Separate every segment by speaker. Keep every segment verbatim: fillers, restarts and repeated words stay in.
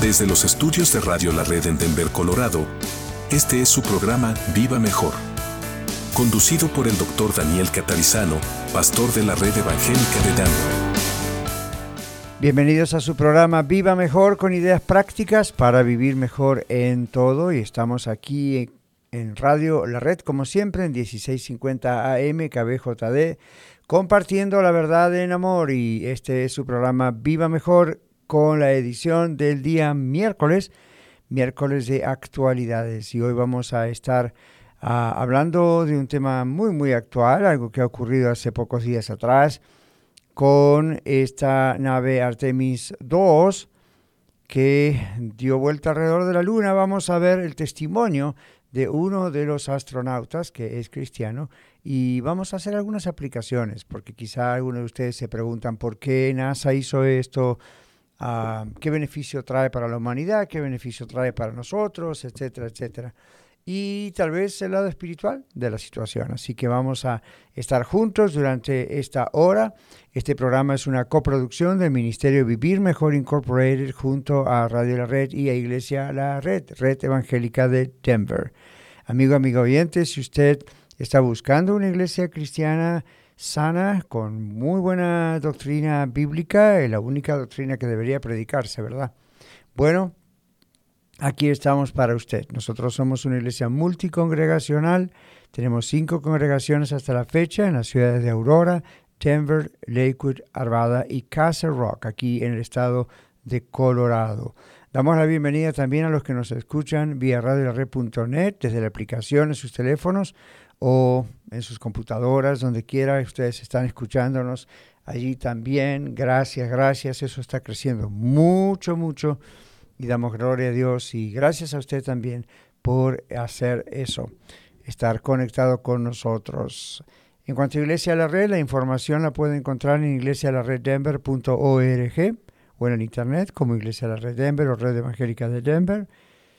Speaker 1: Desde los estudios de Radio La Red en Denver, Colorado, este es su programa Viva Mejor, conducido por el doctor Daniel Catarizano, pastor de la Red Evangélica de Denver.
Speaker 2: Bienvenidos a su programa Viva Mejor, con ideas prácticas para vivir mejor en todo. Y estamos aquí en Radio La Red, como siempre, en dieciséis cincuenta A M, K B J D, compartiendo la verdad en amor. Y este es su programa Viva Mejor, con la edición del día miércoles, miércoles de actualidades. Y hoy vamos a estar uh, hablando de un tema muy, muy actual, algo que ha ocurrido hace pocos días atrás, con esta nave Artemis dos que dio vuelta alrededor de la Luna. Vamos a ver el testimonio de uno de los astronautas que es cristiano y vamos a hacer algunas aplicaciones, porque quizá algunos de ustedes se preguntan por qué NASA hizo esto, uh, qué beneficio trae para la humanidad, qué beneficio trae para nosotros, etcétera, etcétera. Y tal vez el lado espiritual de la situación. Así que vamos a estar juntos durante esta hora. Este programa es una coproducción del Ministerio Vivir Mejor Incorporated junto a Radio La Red y a Iglesia La Red, Red Evangélica de Denver. Amigo, amigo oyente, si usted está buscando una iglesia cristiana sana, con muy buena doctrina bíblica, es la única doctrina que debería predicarse, ¿verdad? Bueno, aquí estamos para usted. Nosotros somos una iglesia multicongregacional. Tenemos cinco congregaciones hasta la fecha en las ciudades de Aurora, Denver, Lakewood, Arvada y Castle Rock, aquí en el estado de Colorado. Damos la bienvenida también a los que nos escuchan vía radio la red punto net, desde la aplicación en sus teléfonos o en sus computadoras, donde quiera ustedes están escuchándonos. Allí también, gracias, gracias. Eso está creciendo mucho, mucho. Y damos gloria a Dios y gracias a usted también por hacer eso, estar conectado con nosotros. En cuanto a Iglesia La Red, la información la puede encontrar en iglesia la red denver punto org o en el internet como Iglesia La Red Denver o Red Evangélica de Denver.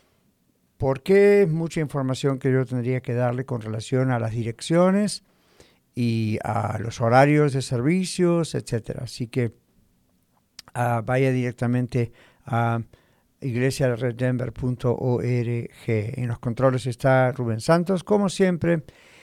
Speaker 2: Porque es mucha información que yo tendría que darle con relación a las direcciones y a los horarios de servicios, etcétera. Así que uh, vaya directamente a iglesia la red denver punto org. En los controles está Rubén Santos, como siempre.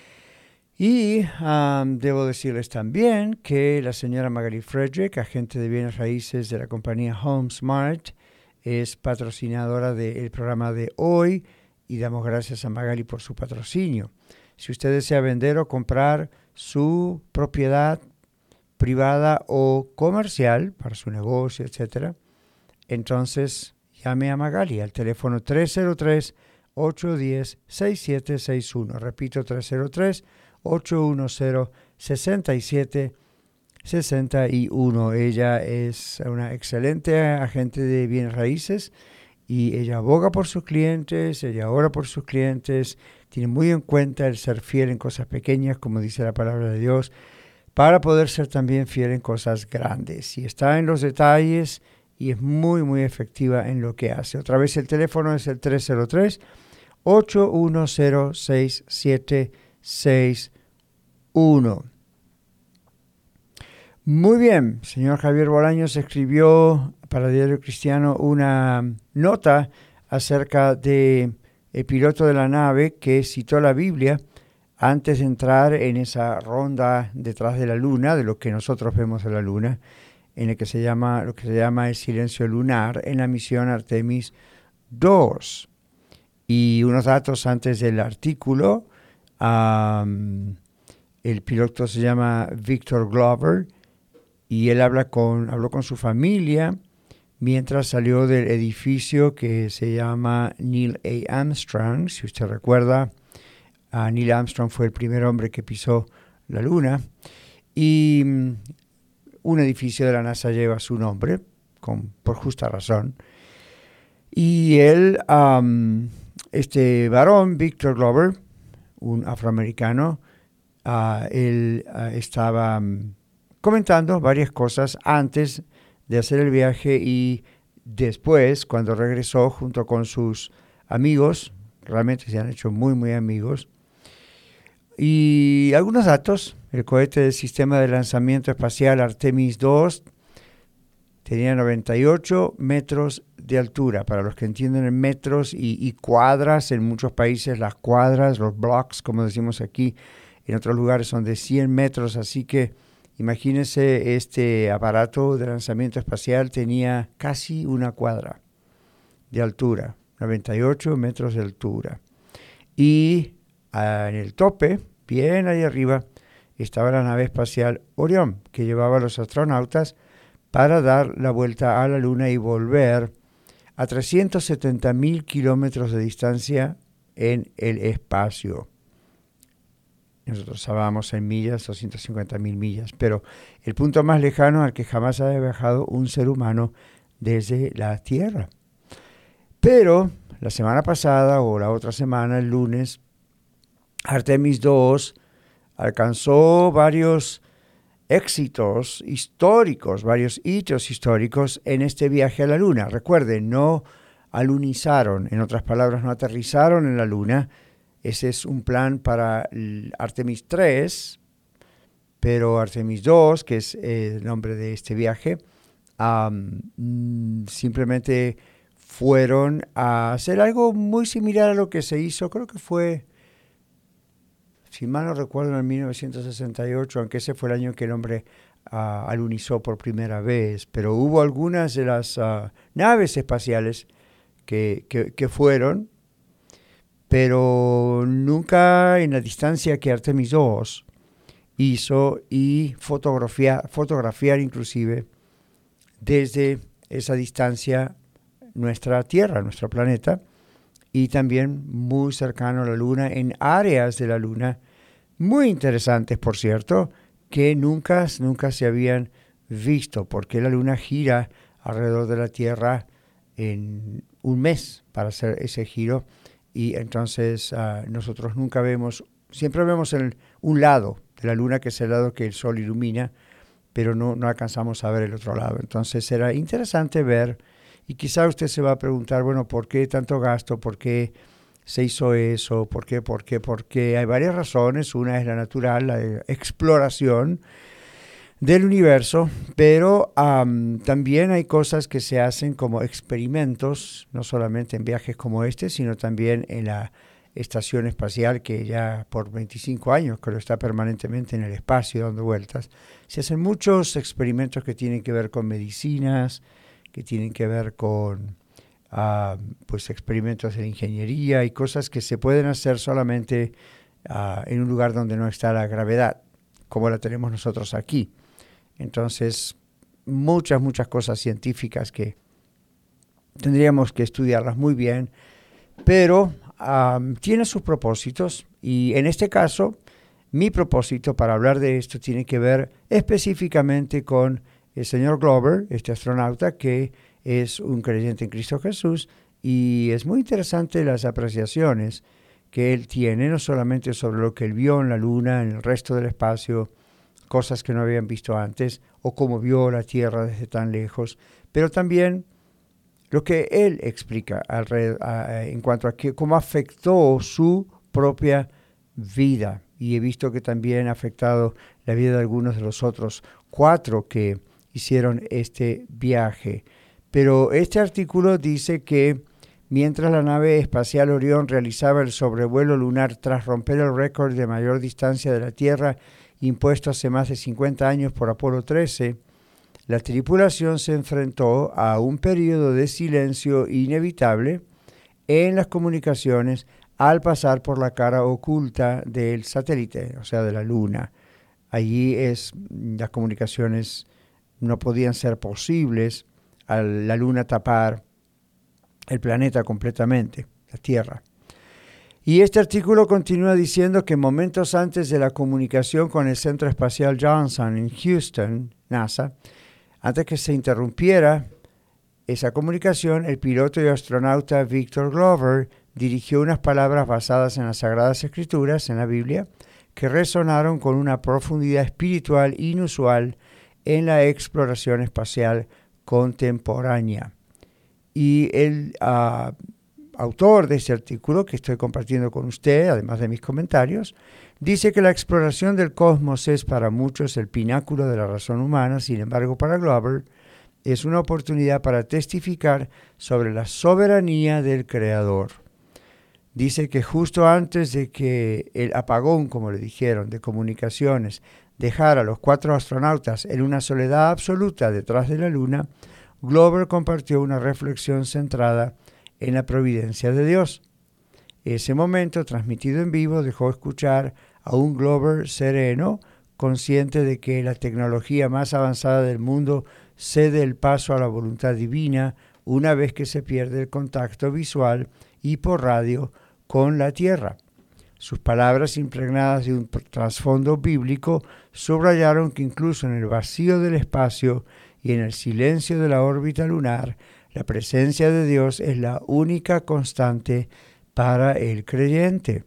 Speaker 2: Y um, debo decirles también que la señora Magali Frederick, agente de bienes raíces de la compañía HomeSmart, es patrocinadora del programa de hoy y damos gracias a Magali por su patrocinio. Si usted desea vender o comprar su propiedad privada o comercial para su negocio, etcétera, entonces llame a Magali al teléfono tres cero tres, ocho uno cero, seis siete seis uno. Repito, tres cero tres, ocho uno cero, seis siete seis uno. Ella es una excelente agente de bienes raíces y ella aboga por sus clientes, ella ora por sus clientes, tiene muy en cuenta el ser fiel en cosas pequeñas, como dice la palabra de Dios, para poder ser también fiel en cosas grandes. Y está en los detalles y es muy, muy efectiva en lo que hace. Otra vez el teléfono es el tres cero tres, ocho uno cero, seis siete seis uno. Muy bien, señor Javier Bolaños escribió para Diario Cristiano una nota acerca de el piloto de la nave que citó la Biblia antes de entrar en esa ronda detrás de la luna, de lo que nosotros vemos de la luna, en el que se llama, lo que se llama el silencio lunar, en la misión Artemis dos. Y unos datos antes del artículo, um, el piloto se llama Victor Glover, y él habla con, habló con su familia mientras salió del edificio que se llama Neil A. Armstrong. Si usted recuerda, uh, Neil Armstrong fue el primer hombre que pisó la luna, y um, un edificio de la NASA lleva su nombre, con, por justa razón. Y él, um, este varón, Victor Glover, un afroamericano, uh, él uh, estaba um, comentando varias cosas antes de hacer el viaje y después, cuando regresó junto con sus amigos, realmente se han hecho muy, muy amigos. Y algunos datos: el cohete del sistema de lanzamiento espacial Artemis dos tenía noventa y ocho metros de altura. Para los que entienden en metros y, y cuadras, en muchos países las cuadras, los blocks, como decimos aquí, en otros lugares son de cien metros, así que imagínense, este aparato de lanzamiento espacial tenía casi una cuadra de altura, noventa y ocho metros de altura. Y ah, en el tope, bien ahí arriba, estaba la nave espacial Orión, que llevaba a los astronautas para dar la vuelta a la Luna y volver a trescientos setenta mil kilómetros de distancia en el espacio. Nosotros hablábamos en millas, doscientas cincuenta mil millas, pero el punto más lejano al que jamás haya viajado un ser humano desde la Tierra. Pero la semana pasada o la otra semana, el lunes, Artemis dos alcanzó varios éxitos históricos, varios hitos históricos en este viaje a la Luna. Recuerden, no alunizaron, en otras palabras, no aterrizaron en la Luna. Ese es un plan para Artemis tres, pero Artemis dos, que es el nombre de este viaje, um, simplemente fueron a hacer algo muy similar a lo que se hizo, creo que fue, si mal no recuerdo, en mil novecientos sesenta y ocho, aunque ese fue el año que el hombre uh, alunizó por primera vez, pero hubo algunas de las uh, naves espaciales que, que, que fueron, pero nunca en la distancia que Artemis dos hizo y fotografiar, fotografiar inclusive desde esa distancia nuestra Tierra, nuestro planeta, y también muy cercano a la Luna, en áreas de la Luna muy interesantes, por cierto, que nunca, nunca se habían visto, porque la Luna gira alrededor de la Tierra en un mes para hacer ese giro, y entonces uh, nosotros nunca vemos, siempre vemos el, un lado de la Luna, que es el lado que el Sol ilumina, pero no, no alcanzamos a ver el otro lado. Entonces era interesante ver. Y quizá usted se va a preguntar, bueno, ¿por qué tanto gasto? ¿Por qué se hizo eso? ¿Por qué? ¿Por qué? ¿Por qué? Hay varias razones. Una es la natural, la exploración del universo, pero um, también hay cosas que se hacen como experimentos, no solamente en viajes como este, sino también en la estación espacial, que ya por veinticinco años, que lo está permanentemente en el espacio dando vueltas. Se hacen muchos experimentos que tienen que ver con medicinas, que tienen que ver con uh, pues experimentos de ingeniería y cosas que se pueden hacer solamente uh, en un lugar donde no está la gravedad, como la tenemos nosotros aquí. Entonces, muchas, muchas cosas científicas que tendríamos que estudiarlas muy bien, pero um, tiene sus propósitos, y en este caso, mi propósito para hablar de esto tiene que ver específicamente con el señor Glover, este astronauta que es un creyente en Cristo Jesús, y es muy interesante las apreciaciones que él tiene, no solamente sobre lo que él vio en la Luna, en el resto del espacio, cosas que no habían visto antes, o cómo vio la Tierra desde tan lejos, pero también lo que él explica alrededor, a, en cuanto a que, cómo afectó su propia vida. Y he visto que también ha afectado la vida de algunos de los otros cuatro que hicieron este viaje. Pero este artículo dice que mientras la nave espacial Orión realizaba el sobrevuelo lunar tras romper el récord de mayor distancia de la Tierra impuesto hace más de cincuenta años por Apolo trece, la tripulación se enfrentó a un periodo de silencio inevitable en las comunicaciones al pasar por la cara oculta del satélite, o sea, de la Luna. Allí es, las comunicaciones no podían ser posibles al la Luna tapar el planeta completamente, la Tierra. Y este artículo continúa diciendo que momentos antes de la comunicación con el Centro Espacial Johnson en Houston, NASA, antes que se interrumpiera esa comunicación, el piloto y astronauta Victor Glover dirigió unas palabras basadas en las Sagradas Escrituras, en la Biblia, que resonaron con una profundidad espiritual inusual en la exploración espacial contemporánea. Y el uh, autor de este artículo que estoy compartiendo con usted, además de mis comentarios, dice que la exploración del cosmos es para muchos el pináculo de la razón humana. Sin embargo, para Glover, es una oportunidad para testificar sobre la soberanía del Creador. Dice que justo antes de que el apagón, como le dijeron, de comunicaciones, dejara a los cuatro astronautas en una soledad absoluta detrás de la Luna, Glover compartió una reflexión centrada en la providencia de Dios. Ese momento, transmitido en vivo, dejó escuchar a un Glover sereno, consciente de que la tecnología más avanzada del mundo cede el paso a la voluntad divina una vez que se pierde el contacto visual y por radio con la Tierra. Sus palabras, impregnadas de un trasfondo bíblico, subrayaron que incluso en el vacío del espacio y en el silencio de la órbita lunar, la presencia de Dios es la única constante para el creyente.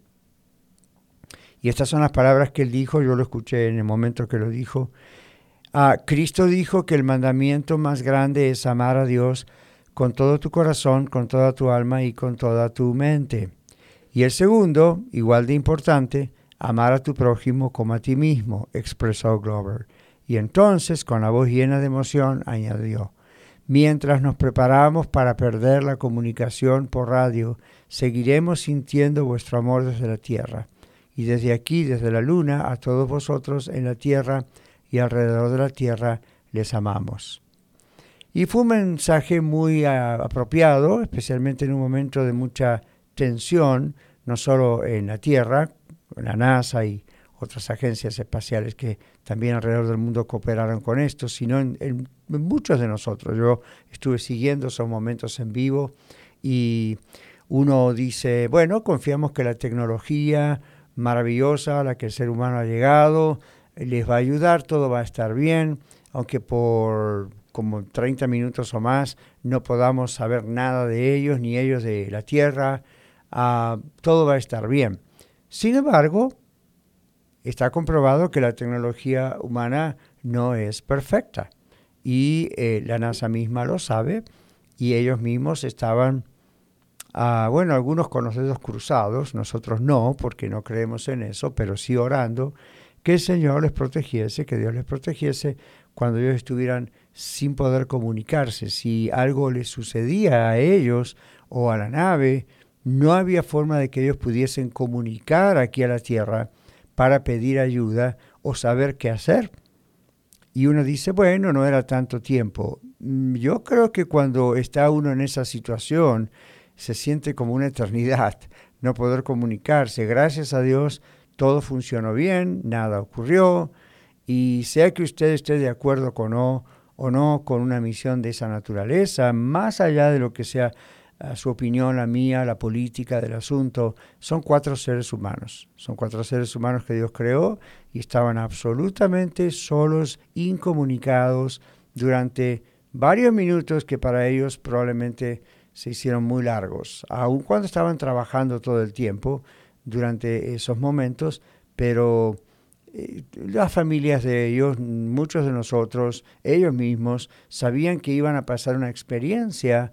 Speaker 2: Y estas son las palabras que él dijo, yo lo escuché en el momento que lo dijo. Ah, Cristo dijo que el mandamiento más grande es amar a Dios con todo tu corazón, con toda tu alma y con toda tu mente. Y el segundo, igual de importante, amar a tu prójimo como a ti mismo, expresó Glover. Y entonces, con la voz llena de emoción, añadió: mientras nos preparamos para perder la comunicación por radio, seguiremos sintiendo vuestro amor desde la tierra. Y desde aquí, desde la luna, a todos vosotros en la tierra y alrededor de la tierra, les amamos. Y fue un mensaje muy uh, apropiado, especialmente en un momento de mucha tensión, no solo en la Tierra, la NASA y otras agencias espaciales que también alrededor del mundo cooperaron con esto, sino en, en, en muchos de nosotros. Yo estuve siguiendo esos momentos en vivo y uno dice, bueno, confiamos que la tecnología maravillosa a la que el ser humano ha llegado les va a ayudar, todo va a estar bien, aunque por como treinta minutos o más no podamos saber nada de ellos, ni ellos de la Tierra, uh, todo va a estar bien. Sin embargo, está comprobado que la tecnología humana no es perfecta y eh, la NASA misma lo sabe y ellos mismos estaban, uh, bueno, algunos con los dedos cruzados, nosotros no, porque no creemos en eso, pero sí orando que el Señor les protegiese, que Dios les protegiese cuando ellos estuvieran sin poder comunicarse. Si algo les sucedía a ellos o a la nave, no había forma de que ellos pudiesen comunicar aquí a la Tierra para pedir ayuda o saber qué hacer. Y uno dice, bueno, no era tanto tiempo. Yo creo que cuando está uno en esa situación, se siente como una eternidad no poder comunicarse. Gracias a Dios, todo funcionó bien, nada ocurrió. Y sea que usted esté de acuerdo con o, o no con una misión de esa naturaleza, más allá de lo que sea uh, su opinión, la mía, la política del asunto, son cuatro seres humanos. Son cuatro seres humanos que Dios creó y estaban absolutamente solos, incomunicados, durante varios minutos que para ellos probablemente se hicieron muy largos, aun cuando estaban trabajando todo el tiempo durante esos momentos, pero las familias de ellos, muchos de nosotros, ellos mismos, sabían que iban a pasar una experiencia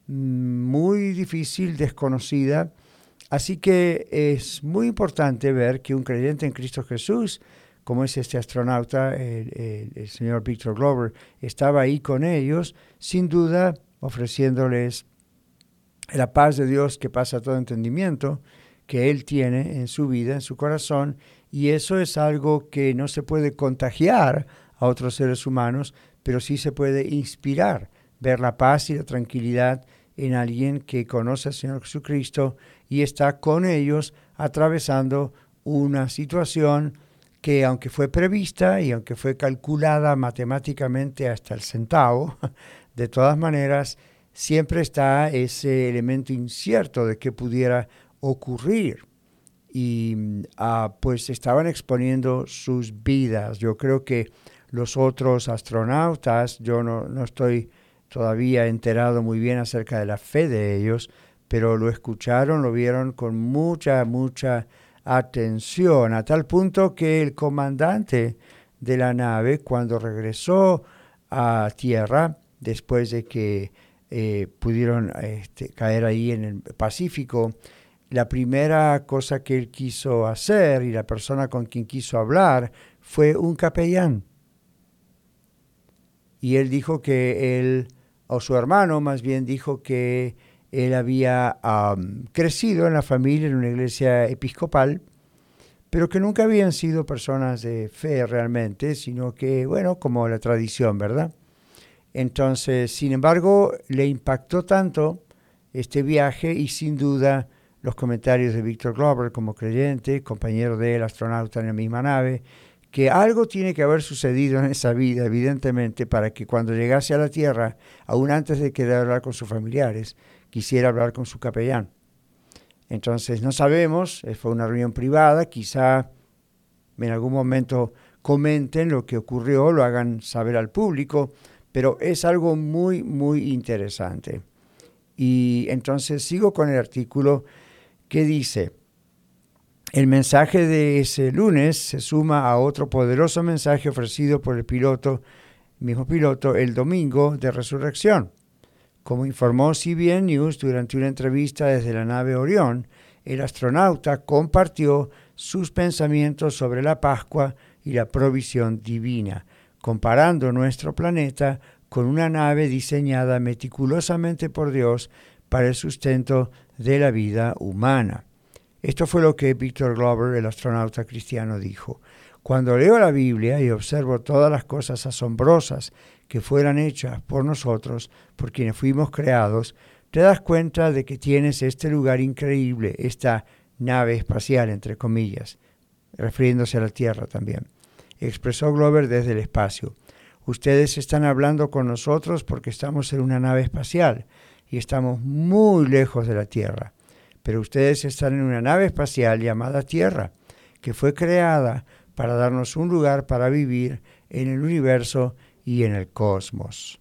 Speaker 2: muy difícil, desconocida. Así que es muy importante ver que un creyente en Cristo Jesús, como es este astronauta, el, el, el señor Victor Glover, estaba ahí con ellos, sin duda ofreciéndoles la paz de Dios que pasa todo entendimiento, que Él tiene en su vida, en su corazón, y eso es algo que no se puede contagiar a otros seres humanos, pero sí se puede inspirar, ver la paz y la tranquilidad en alguien que conoce al Señor Jesucristo y está con ellos atravesando una situación que, aunque fue prevista y aunque fue calculada matemáticamente hasta el centavo, de todas maneras siempre está ese elemento incierto de que pudiera ocurrir. Y uh, pues estaban exponiendo sus vidas. Yo creo que los otros astronautas, yo no, no estoy todavía enterado muy bien acerca de la fe de ellos, pero lo escucharon, lo vieron con mucha, mucha atención, a tal punto que el comandante de la nave, cuando regresó a tierra, después de que eh, pudieron este, caer ahí en el Pacífico, la primera cosa que él quiso hacer y la persona con quien quiso hablar fue un capellán. y él dijo que él, o su hermano más bien, dijo que él había um, crecido en la familia, en una iglesia episcopal, pero que nunca habían sido personas de fe realmente, sino que, bueno, como la tradición, ¿verdad? Entonces, sin embargo, le impactó tanto este viaje y sin duda los comentarios de Victor Glover como creyente, compañero de él, astronauta en la misma nave, que algo tiene que haber sucedido en esa vida, evidentemente, para que cuando llegase a la Tierra, aún antes de querer hablar con sus familiares, quisiera hablar con su capellán. Entonces, no sabemos, fue una reunión privada, quizá en algún momento comenten lo que ocurrió, lo hagan saber al público, pero es algo muy, muy interesante. Y entonces sigo con el artículo que dice: el mensaje de ese lunes se suma a otro poderoso mensaje ofrecido por el piloto, mismo piloto, el domingo de resurrección. Como informó C B N News durante una entrevista desde la nave Orión, el astronauta compartió sus pensamientos sobre la Pascua y la provisión divina, comparando nuestro planeta con una nave diseñada meticulosamente por Dios para el sustento de la vida humana. Esto fue lo que Victor Glover, el astronauta cristiano, dijo: cuando leo la Biblia y observo todas las cosas asombrosas que fueran hechas por nosotros, por quienes fuimos creados, te das cuenta de que tienes este lugar increíble, esta nave espacial, entre comillas, refiriéndose a la Tierra también, expresó Glover desde el espacio. Ustedes están hablando con nosotros porque estamos en una nave espacial y estamos muy lejos de la Tierra, pero ustedes están en una nave espacial llamada Tierra, que fue creada para darnos un lugar para vivir en el universo y en el cosmos.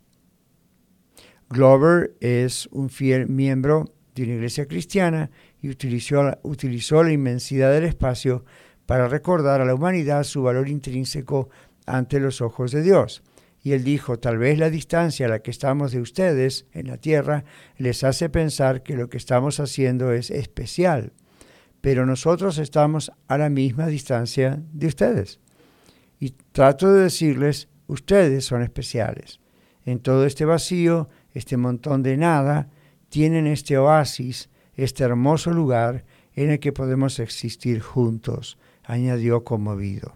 Speaker 2: Glover es un fiel miembro de una iglesia cristiana y utilizó, utilizó la inmensidad del espacio para recordar a la humanidad su valor intrínseco ante los ojos de Dios. Y él dijo: tal vez la distancia a la que estamos de ustedes en la Tierra les hace pensar que lo que estamos haciendo es especial, pero nosotros estamos a la misma distancia de ustedes. Y trato de decirles, ustedes son especiales. En todo este vacío, este montón de nada, tienen este oasis, este hermoso lugar en el que podemos existir juntos, añadió conmovido.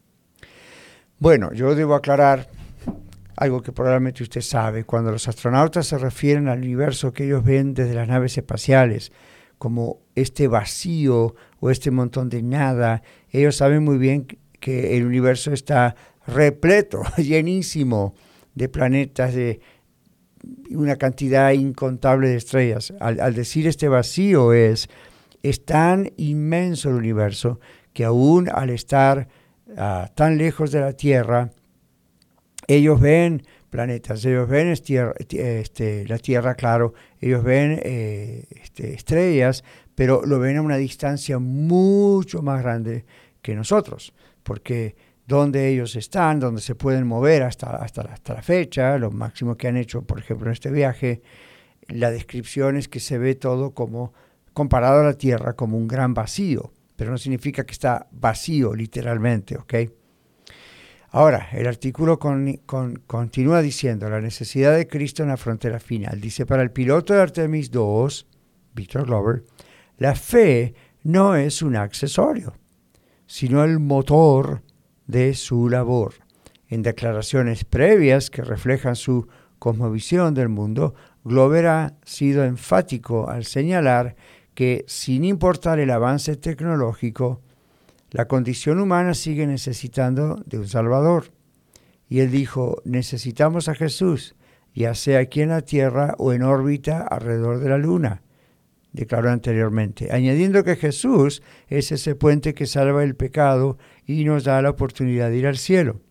Speaker 2: Bueno, yo debo aclarar algo que probablemente usted sabe. Cuando los astronautas se refieren al universo que ellos ven desde las naves espaciales, como este vacío o este montón de nada, ellos saben muy bien que el universo está repleto, llenísimo de planetas, de una cantidad incontable de estrellas. Al, al decir este vacío es, es tan inmenso el universo que aún al estar uh, tan lejos de la Tierra, ellos ven planetas, ellos ven estier, este, la Tierra, claro, ellos ven eh, este, estrellas, pero lo ven a una distancia mucho más grande que nosotros, porque donde ellos están, donde se pueden mover hasta, hasta, la, hasta la fecha, lo máximo que han hecho, por ejemplo, en este viaje, la descripción es que se ve todo como, comparado a la Tierra, como un gran vacío, pero no significa que está vacío literalmente, ¿ok? Ahora, el artículo con, con, continúa diciendo la necesidad de Cristo en la frontera final. Dice: para el piloto de Artemis dos, Victor Glover, la fe no es un accesorio, sino el motor de su labor. En declaraciones previas que reflejan su cosmovisión del mundo, Glover ha sido enfático al señalar que, sin importar el avance tecnológico, la condición humana sigue necesitando de un Salvador. Y él dijo: necesitamos a Jesús, ya sea aquí en la Tierra o en órbita alrededor de la Luna, declaró anteriormente, añadiendo que Jesús es ese puente que salva el pecado y nos da la oportunidad de ir al cielo.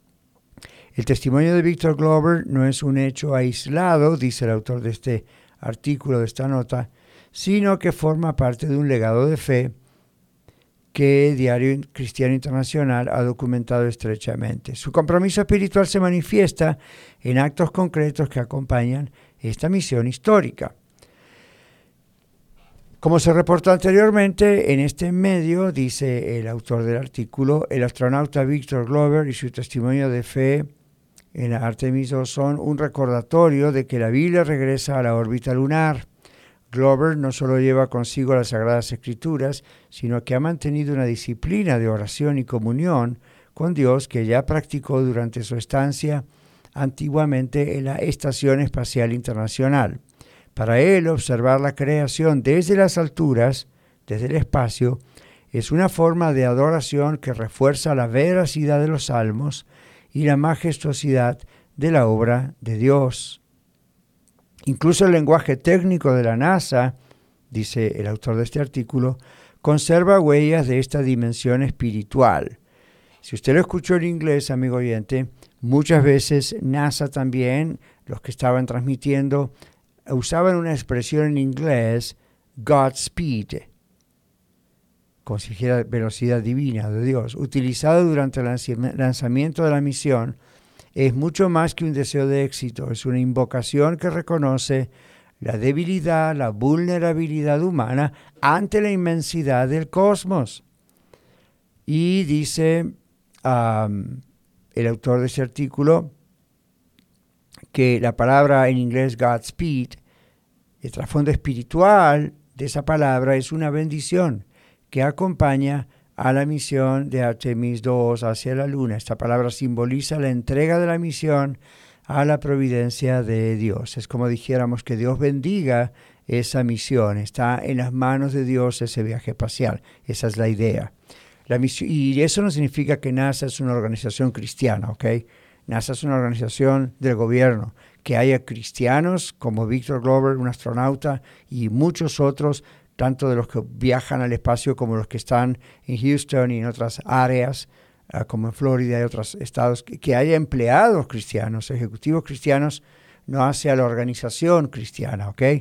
Speaker 2: El testimonio de Victor Glover no es un hecho aislado, dice el autor de este artículo, de esta nota, sino que forma parte de un legado de fe que Diario Cristiano Internacional ha documentado estrechamente. Su compromiso espiritual se manifiesta en actos concretos que acompañan esta misión histórica. Como se reportó anteriormente, en este medio, dice el autor del artículo, el astronauta Victor Glover y su testimonio de fe en la Artemis dos son un recordatorio de que la Biblia regresa a la órbita lunar. Glover no solo lleva consigo las Sagradas Escrituras, sino que ha mantenido una disciplina de oración y comunión con Dios que ya practicó durante su estancia antiguamente en la Estación Espacial Internacional. Para él, observar la creación desde las alturas, desde el espacio, es una forma de adoración que refuerza la veracidad de los salmos y la majestuosidad de la obra de Dios. Incluso el lenguaje técnico de la NASA, dice el autor de este artículo, conserva huellas de esta dimensión espiritual. Si usted lo escuchó en inglés, amigo oyente, muchas veces NASA también, los que estaban transmitiendo, usaban una expresión en inglés, Godspeed, como si dijera velocidad divina de Dios, utilizado durante el lanzamiento de la misión. Es mucho más que un deseo de éxito, es una invocación que reconoce la debilidad, la vulnerabilidad humana ante la inmensidad del cosmos. Y dice um, el autor de ese artículo que la palabra en inglés Godspeed, el trasfondo espiritual de esa palabra es una bendición que acompaña a la misión de Artemis dos hacia la luna. Esta palabra simboliza la entrega de la misión a la providencia de Dios. Es como dijéramos que Dios bendiga esa misión. Está en las manos de Dios ese viaje espacial. Esa es la idea. La misión, y eso no significa que NASA es una organización cristiana, ¿ok? NASA es una organización del gobierno. Que haya cristianos como Victor Glover, un astronauta, y muchos otros, tanto de los que viajan al espacio como los que están en Houston y en otras áreas, uh, como en Florida y otros estados, que, que haya empleados cristianos, ejecutivos cristianos, no hace a la organización cristiana, ¿ok?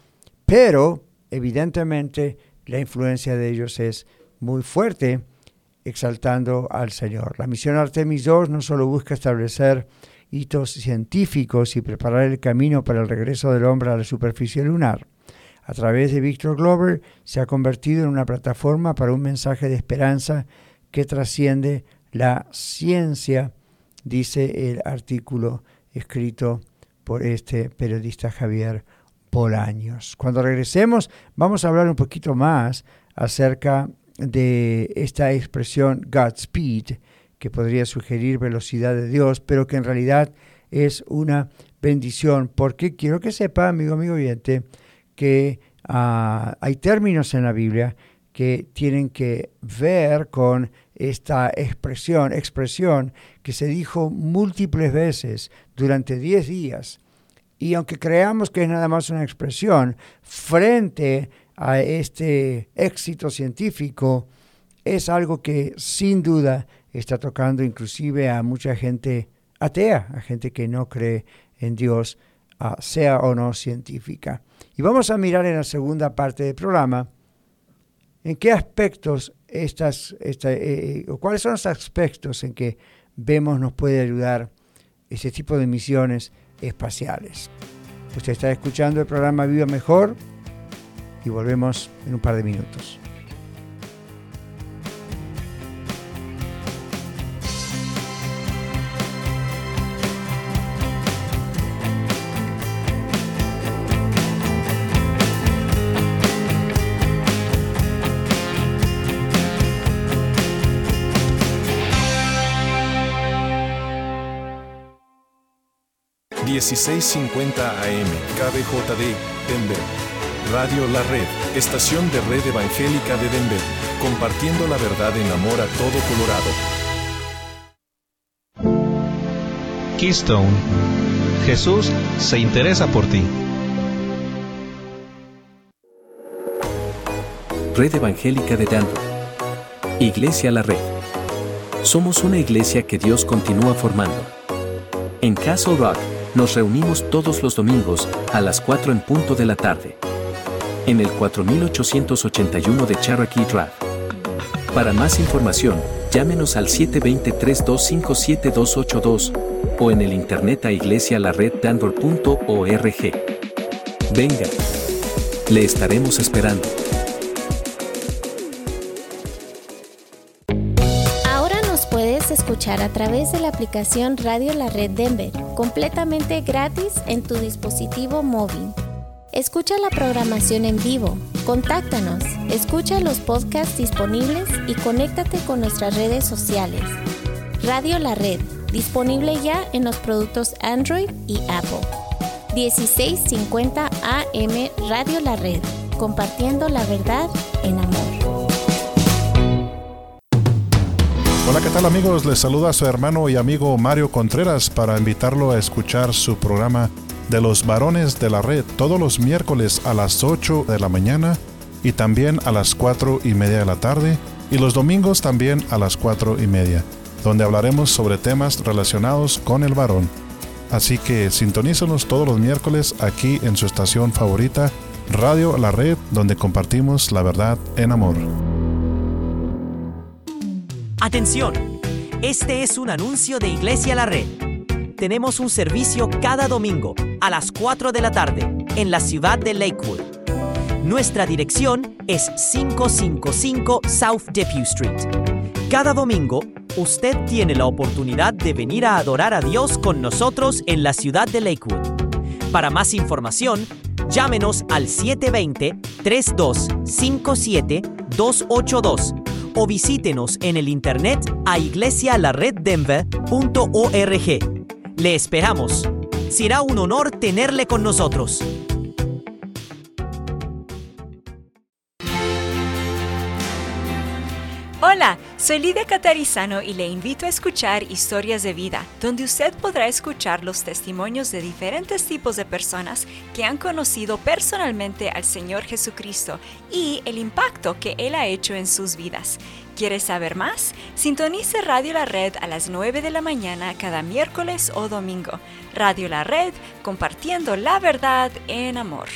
Speaker 2: Pero, evidentemente, la influencia de ellos es muy fuerte, exaltando al Señor. La misión Artemis dos no solo busca establecer hitos científicos y preparar el camino para el regreso del hombre a la superficie lunar. A través de Victor Glover se ha convertido en una plataforma para un mensaje de esperanza que trasciende la ciencia, dice el artículo escrito por este periodista Javier Bolaños. Cuando regresemos vamos a hablar un poquito más acerca de esta expresión Godspeed, que podría sugerir velocidad de Dios, pero que en realidad es una bendición, porque quiero que sepa, amigo, amigo oyente, que uh, hay términos en la Biblia que tienen que ver con esta expresión, expresión que se dijo múltiples veces durante diez días. Y aunque creamos que es nada más una expresión, frente a este éxito científico, es algo que sin duda está tocando inclusive a mucha gente atea, a gente que no cree en Dios, uh, sea o no científica. Y vamos a mirar en la segunda parte del programa en qué aspectos estas, esta, eh, o cuáles son los aspectos en que vemos nos puede ayudar ese tipo de misiones espaciales. Usted está escuchando el programa Viva Mejor y volvemos en un par de minutos.
Speaker 1: dieciséis cincuenta A M, K B J D, Denver. Radio La Red, estación de Red Evangélica de Denver, compartiendo la verdad en amor a todo Colorado.
Speaker 3: Keystone. Jesús se interesa por ti.
Speaker 4: Red Evangélica de Denver. Iglesia La Red. Somos una iglesia que Dios continúa formando. En Castle Rock, nos reunimos todos los domingos a las cuatro en punto de la tarde. En el cuatro mil ochocientos ochenta y uno de Cherokee Drive. Para más información, llámenos al siete dos cero, tres dos cinco, siete dos ocho dos o en el internet a iglesia la red denver punto org. Venga, le estaremos esperando.
Speaker 5: Ahora nos puedes escuchar a través de la aplicación Radio La Red Denver, completamente gratis en tu dispositivo móvil. Escucha la programación en vivo, contáctanos, escucha los podcasts disponibles y conéctate con nuestras redes sociales. Radio La Red, disponible ya en los productos Android y Apple. dieciséis cincuenta A M Radio La Red, compartiendo la verdad en amor.
Speaker 6: Hola, ¿qué tal amigos? Les saluda a su hermano y amigo Mario Contreras para invitarlo a escuchar su programa de los varones de la red todos los miércoles a las ocho de la mañana y también a las cuatro y media de la tarde y los domingos también a las cuatro y media, donde hablaremos sobre temas relacionados con el varón. Así que sintonícenos todos los miércoles aquí en su estación favorita, Radio La Red, donde compartimos la verdad en amor.
Speaker 7: Atención, este es un anuncio de Iglesia La Red. Tenemos un servicio cada domingo a las cuatro de la tarde en la ciudad de Lakewood. Nuestra dirección es quinientos cincuenta y cinco South Depew Street. Cada domingo, usted tiene la oportunidad de venir a adorar a Dios con nosotros en la ciudad de Lakewood. Para más información, llámenos al siete dos cero, tres dos cinco siete, dos ocho dos o visítenos en el internet a iglesia la red denver punto org. Le esperamos. Será un honor tenerle con nosotros.
Speaker 8: Hola, soy Lidia Catarizano y le invito a escuchar Historias de Vida, donde usted podrá escuchar los testimonios de diferentes tipos de personas que han conocido personalmente al Señor Jesucristo y el impacto que Él ha hecho en sus vidas. ¿Quieres saber más? Sintonice Radio La Red a las nueve de la mañana cada miércoles o domingo. Radio La Red, compartiendo la verdad en amor.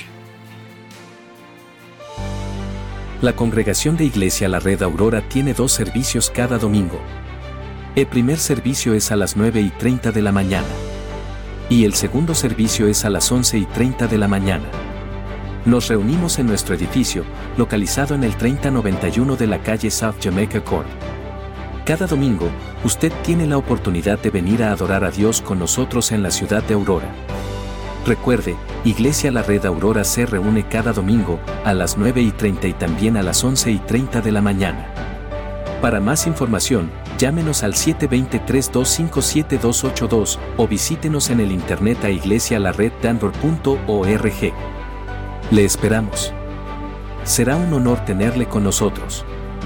Speaker 4: La Congregación de Iglesia La Red Aurora tiene dos servicios cada domingo. El primer servicio es a las nueve y treinta de la mañana. Y el segundo servicio es a las once y treinta de la mañana. Nos reunimos en nuestro edificio, localizado en el treinta noventa y uno de la calle South Jamaica Court. Cada domingo, usted tiene la oportunidad de venir a adorar a Dios con nosotros en la ciudad de Aurora. Recuerde, Iglesia La Red Aurora se reúne cada domingo a las nueve y treinta y también a las once y treinta de la mañana. Para más información, llámenos al siete dos cero, tres dos cinco siete, dos ocho dos o visítenos en el internet a iglesia la red denver punto org. Le esperamos. Será un honor tenerle con nosotros.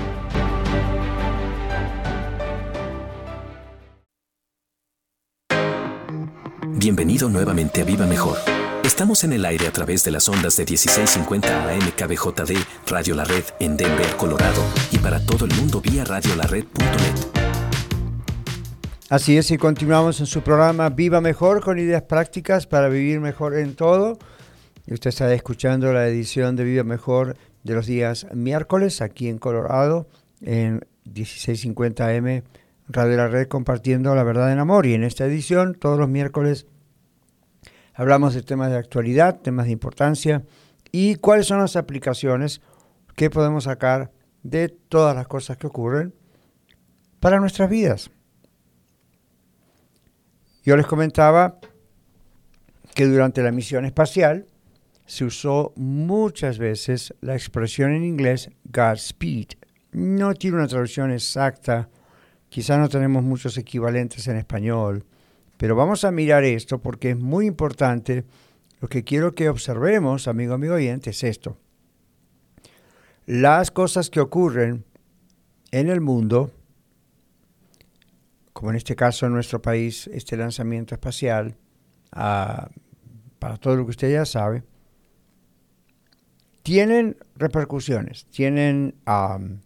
Speaker 4: Bienvenido nuevamente a Viva Mejor. Estamos en el aire a través de las ondas de dieciséis cincuenta A M K B J D, Radio La Red en Denver, Colorado, y para todo el mundo vía radio la red punto net.
Speaker 2: Así es, y continuamos en su programa Viva Mejor con ideas prácticas para vivir mejor en todo. Y usted está escuchando la edición de Viva Mejor de los días miércoles aquí en Colorado, en dieciséis cincuenta A M Radio La Red, compartiendo la verdad en amor. Y en esta edición, todos los miércoles, hablamos de temas de actualidad, temas de importancia y cuáles son las aplicaciones que podemos sacar de todas las cosas que ocurren para nuestras vidas. Yo les comentaba que durante la misión espacial se usó muchas veces la expresión en inglés Godspeed. No tiene una traducción exacta, quizá no tenemos muchos equivalentes en español, pero vamos a mirar esto porque es muy importante. Lo que quiero que observemos, amigo, amigo oyente, es esto. Las cosas que ocurren en el mundo, como en este caso en nuestro país, este lanzamiento espacial, uh, para todo lo que usted ya sabe, tienen repercusiones, tienen, um,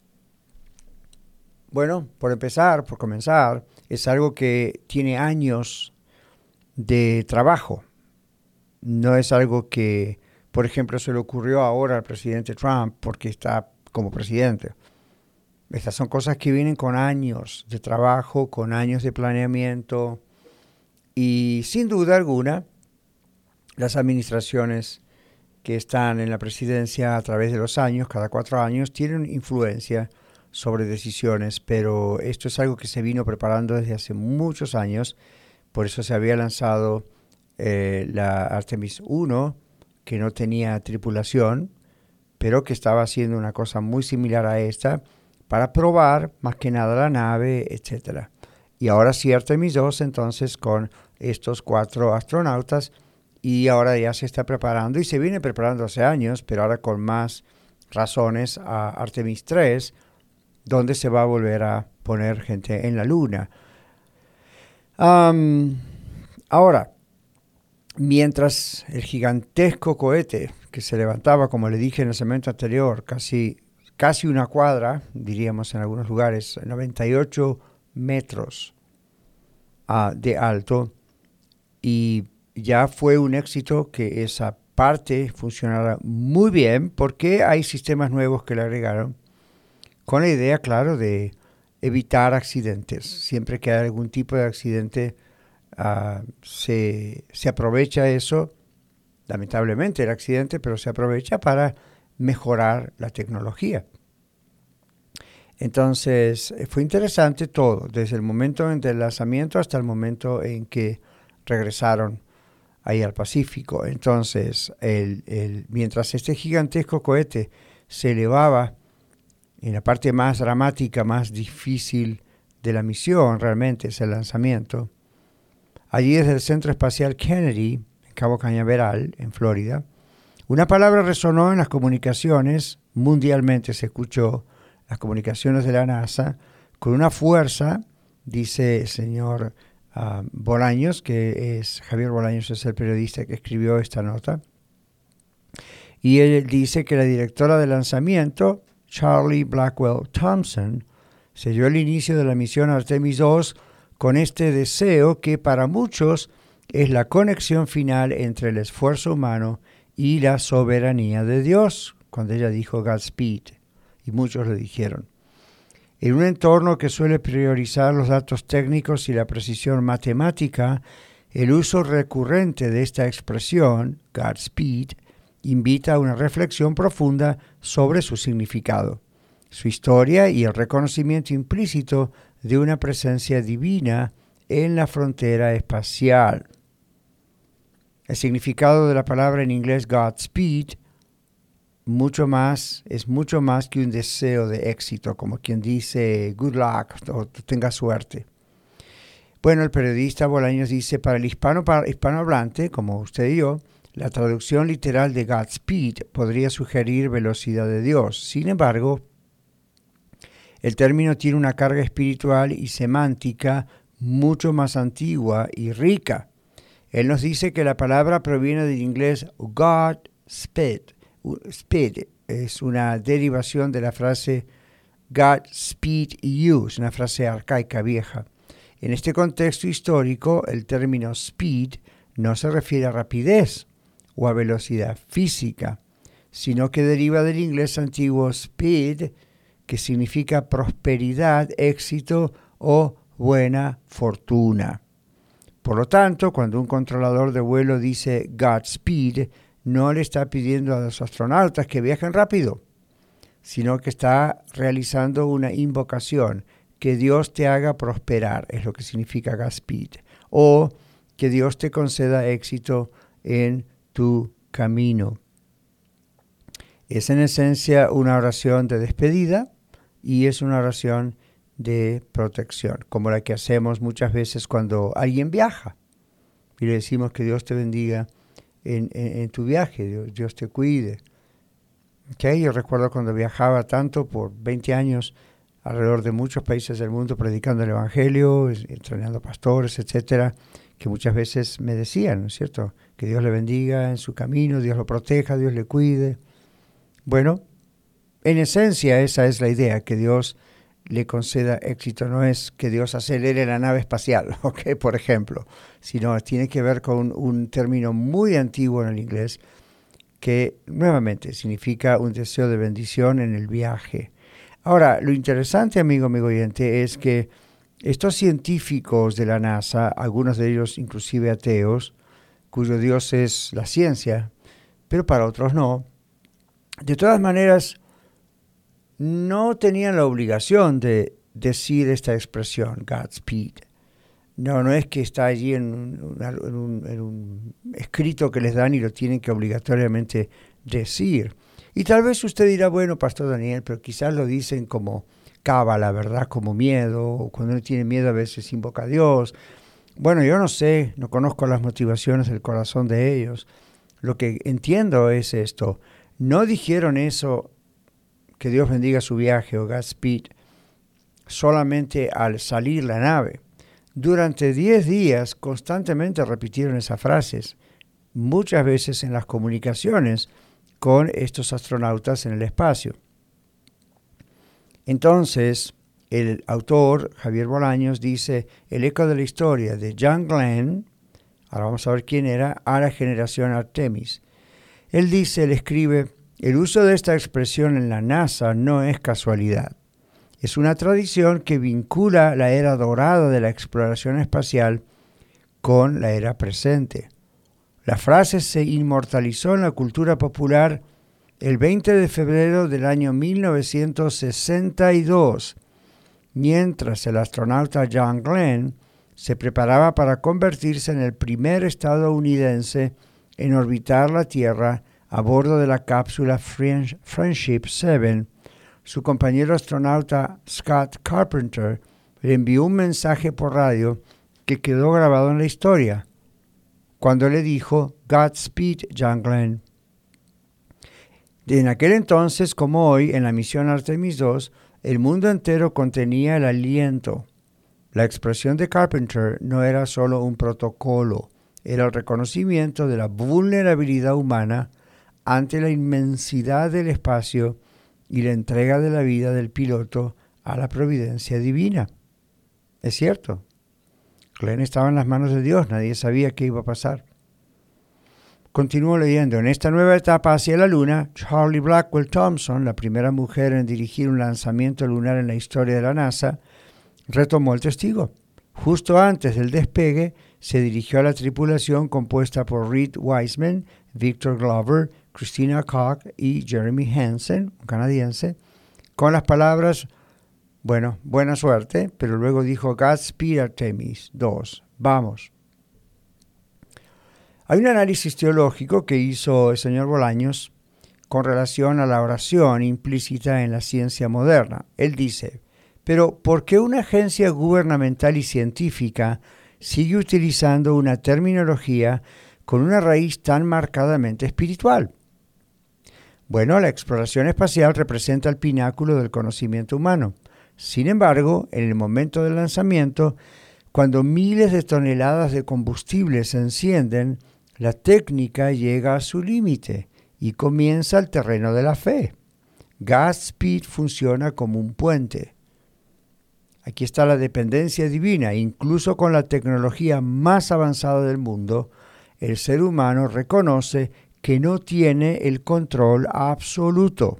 Speaker 2: bueno, por empezar, por comenzar, es algo que tiene años de trabajo. No es algo que, por ejemplo, se le ocurrió ahora al presidente Trump porque está como presidente. Estas son cosas que vienen con años de trabajo, con años de planeamiento y sin duda alguna las administraciones que están en la presidencia a través de los años, cada cuatro años, tienen influencia sobre decisiones, pero esto es algo que se vino preparando desde hace muchos años. Por eso se había lanzado eh, la Artemis uno, que no tenía tripulación, pero que estaba haciendo una cosa muy similar a esta para probar más que nada la nave, etcétera. Y ahora sí Artemis dos, entonces con estos cuatro astronautas, y ahora ya se está preparando y se viene preparando hace años, pero ahora con más razones a Artemis tres, donde se va a volver a poner gente en la Luna. Um, ahora, mientras el gigantesco cohete que se levantaba, como le dije en el segmento anterior, casi, casi una cuadra, diríamos en algunos lugares, noventa y ocho metros uh, de alto, y ya fue un éxito que esa parte funcionara muy bien, porque hay sistemas nuevos que le agregaron, con la idea, claro, de evitar accidentes. Siempre que hay algún tipo de accidente, uh, se, se aprovecha eso, lamentablemente el accidente, pero se aprovecha para mejorar la tecnología. Entonces, fue interesante todo, desde el momento del lanzamiento hasta el momento en que regresaron ahí al Pacífico. Entonces, el, el, mientras este gigantesco cohete se elevaba en la parte más dramática, más difícil de la misión, realmente es el lanzamiento, allí desde el Centro Espacial Kennedy, en Cabo Cañaveral, en Florida, una palabra resonó en las comunicaciones, mundialmente se escuchó, las comunicaciones de la NASA, con una fuerza, dice el señor uh, Bolaños, que es, Javier Bolaños es el periodista que escribió esta nota, y él dice que la directora de lanzamiento, Charlie Blackwell Thompson, selló el inicio de la misión Artemis dos con este deseo que para muchos es la conexión final entre el esfuerzo humano y la soberanía de Dios, cuando ella dijo Godspeed, y muchos lo dijeron. En un entorno que suele priorizar los datos técnicos y la precisión matemática, el uso recurrente de esta expresión, Godspeed, invita a una reflexión profunda sobre su significado, su historia y el reconocimiento implícito de una presencia divina en la frontera espacial. El significado de la palabra en inglés Godspeed mucho más, es mucho más que un deseo de éxito, como quien dice good luck o tenga suerte. Bueno, el periodista Bolaños dice, para el hispano, para hispanohablante, como usted y yo, la traducción literal de Godspeed podría sugerir velocidad de Dios. Sin embargo, el término tiene una carga espiritual y semántica mucho más antigua y rica. Él nos dice que la palabra proviene del inglés Godspeed. Speed es una derivación de la frase God speed you, es una frase arcaica vieja. En este contexto histórico, el término speed no se refiere a rapidez o a velocidad física, sino que deriva del inglés antiguo speed, que significa prosperidad, éxito o buena fortuna. Por lo tanto, cuando un controlador de vuelo dice Godspeed, no le está pidiendo a los astronautas que viajen rápido, sino que está realizando una invocación, que Dios te haga prosperar, es lo que significa Godspeed, o que Dios te conceda éxito en tu camino. Es en esencia una oración de despedida y es una oración de protección, como la que hacemos muchas veces cuando alguien viaja y le decimos que Dios te bendiga En, en, en tu viaje, Dios, Dios te cuide. Okay, yo recuerdo cuando viajaba tanto por veinte años alrededor de muchos países del mundo predicando el Evangelio, entrenando pastores, etcétera, que muchas veces me decían, ¿no es cierto?, que Dios le bendiga en su camino, Dios lo proteja, Dios le cuide. Bueno, en esencia esa es la idea, que Dios le conceda éxito. No es que Dios acelere la nave espacial, ¿ok?, por ejemplo, sino tiene que ver con un término muy antiguo en el inglés que nuevamente significa un deseo de bendición en el viaje. Ahora, lo interesante, amigo, amigo oyente, es que estos científicos de la NASA, algunos de ellos inclusive ateos, cuyo Dios es la ciencia, pero para otros no, de todas maneras no tenían la obligación de decir esta expresión, Godspeed. No, no es que está allí en un, en, un, en un escrito que les dan y lo tienen que obligatoriamente decir. Y tal vez usted dirá, bueno, Pastor Daniel, pero quizás lo dicen como cábala, ¿verdad? Como miedo, o cuando uno tiene miedo a veces invoca a Dios. Bueno, yo no sé, no conozco las motivaciones del corazón de ellos. Lo que entiendo es esto. No dijeron eso, que Dios bendiga su viaje o Godspeed, solamente al salir la nave. Durante diez días constantemente repitieron esas frases, muchas veces en las comunicaciones con estos astronautas en el espacio. Entonces, el autor, Javier Bolaños, dice, el eco de la historia de John Glenn, ahora vamos a ver quién era, a la generación Artemis. Él dice, él escribe, el uso de esta expresión en la NASA no es casualidad. Es una tradición que vincula la era dorada de la exploración espacial con la era presente. La frase se inmortalizó en la cultura popular el veinte de febrero del año mil novecientos sesenta y dos, mientras el astronauta John Glenn se preparaba para convertirse en el primer estadounidense en orbitar la Tierra a bordo de la cápsula Friendship siete. Su compañero astronauta Scott Carpenter le envió un mensaje por radio que quedó grabado en la historia, cuando le dijo, Godspeed, John Glenn. En aquel entonces, como hoy, en la misión Artemis dos, el mundo entero contenía el aliento. La expresión de Carpenter no era solo un protocolo, era el reconocimiento de la vulnerabilidad humana ante la inmensidad del espacio y la entrega de la vida del piloto a la providencia divina. Es cierto, Glenn estaba en las manos de Dios, nadie sabía qué iba a pasar. Continúo leyendo, en esta nueva etapa hacia la Luna, Charlie Blackwell Thompson, la primera mujer en dirigir un lanzamiento lunar en la historia de la NASA, retomó el testigo. Justo antes del despegue, se dirigió a la tripulación compuesta por Reed Wiseman, Victor Glover, Christina Koch y Jeremy Hansen, un canadiense, con las palabras, bueno, buena suerte, pero luego dijo Godspeed Artemis dos, vamos. Hay un análisis teológico que hizo el señor Bolaños con relación a la oración implícita en la ciencia moderna. Él dice, pero ¿por qué una agencia gubernamental y científica sigue utilizando una terminología con una raíz tan marcadamente espiritual? Bueno, la exploración espacial representa el pináculo del conocimiento humano. Sin embargo, en el momento del lanzamiento, cuando miles de toneladas de combustible se encienden, la técnica llega a su límite y comienza el terreno de la fe. Godspeed funciona como un puente. Aquí está la dependencia divina. Incluso con la tecnología más avanzada del mundo, el ser humano reconoce que no tiene el control absoluto.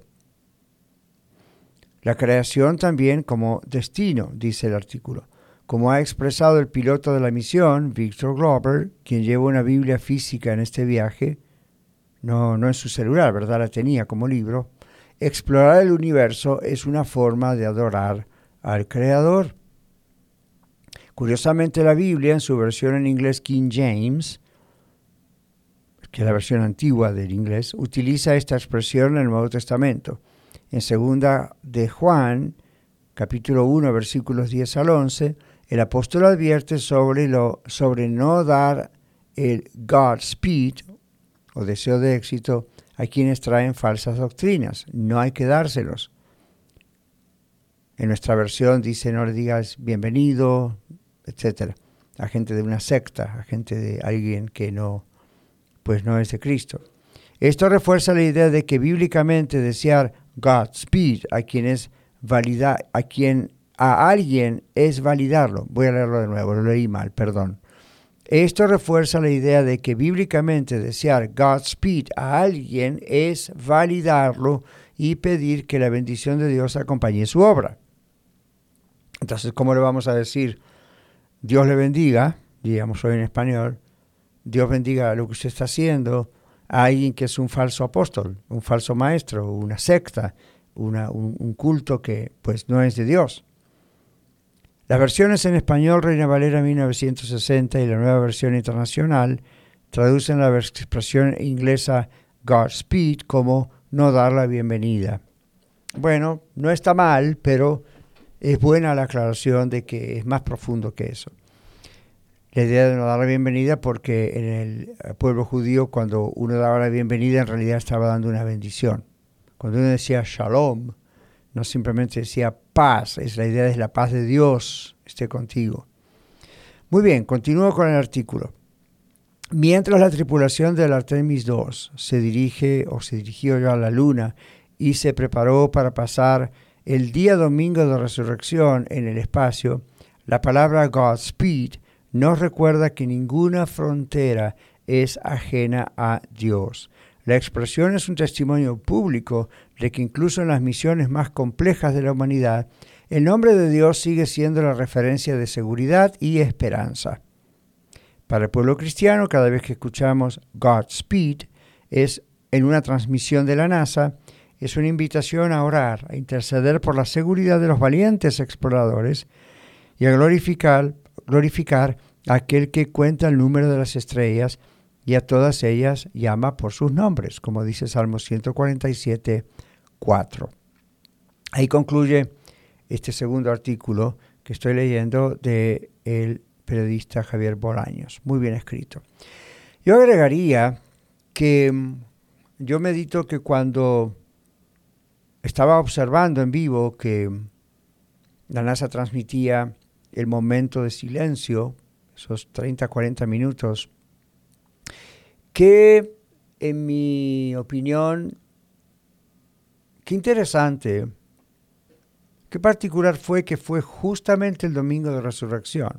Speaker 2: La creación también como destino, dice el artículo. Como ha expresado el piloto de la misión, Victor Glover, quien lleva una Biblia física en este viaje, no, no en su celular, ¿verdad? La tenía como libro. Explorar el universo es una forma de adorar al Creador. Curiosamente, la Biblia, en su versión en inglés King James, que es la versión antigua del inglés, utiliza esta expresión en el Nuevo Testamento. En segunda de Juan, capítulo uno, versículos diez al once, el apóstol advierte sobre, lo, sobre no dar el Godspeed, o deseo de éxito, a quienes traen falsas doctrinas. No hay que dárselos. En nuestra versión dice, no le digas bienvenido, etcétera, a gente de una secta, a gente de alguien que no, pues no es de Cristo. Esto refuerza la idea de que bíblicamente desear Godspeed a quien es valida, a quien a alguien es validarlo. Voy a leerlo de nuevo, lo leí mal, perdón. Esto refuerza la idea de que bíblicamente desear Godspeed a alguien es validarlo y pedir que la bendición de Dios acompañe su obra. Entonces, ¿cómo le vamos a decir Dios le bendiga? Digamos hoy en español, Dios bendiga lo que usted está haciendo a alguien que es un falso apóstol, un falso maestro, una secta, una, un, un culto que pues no es de Dios. Las versiones en español Reina Valera mil novecientos sesenta y la Nueva Versión Internacional traducen la expresión inglesa Godspeed como no dar la bienvenida. Bueno, no está mal, pero es buena la aclaración de que es más profundo que eso. La idea de no dar la bienvenida, porque en el pueblo judío cuando uno daba la bienvenida en realidad estaba dando una bendición. Cuando uno decía shalom, no simplemente decía paz, es la idea de la paz de Dios esté contigo. Muy bien, continúo con el artículo. Mientras la tripulación del Artemis dos se dirige o se dirigió ya a la luna y se preparó para pasar el día domingo de resurrección en el espacio, la palabra Godspeed nos recuerda que ninguna frontera es ajena a Dios. La expresión es un testimonio público de que incluso en las misiones más complejas de la humanidad, el nombre de Dios sigue siendo la referencia de seguridad y esperanza. Para el pueblo cristiano, cada vez que escuchamos Godspeed, es en una transmisión de la NASA, es una invitación a orar, a interceder por la seguridad de los valientes exploradores y a glorificar, glorificar a aquel que cuenta el número de las estrellas y a todas ellas llama por sus nombres, como dice Salmo ciento cuarenta y siete, cuatro. Ahí concluye este segundo artículo que estoy leyendo de el periodista Javier Bolaños. Muy bien escrito. Yo agregaría que yo medito que cuando estaba observando en vivo que la NASA transmitía el momento de silencio, esos treinta, cuarenta minutos, que en mi opinión, qué interesante, qué particular fue que fue justamente el domingo de resurrección.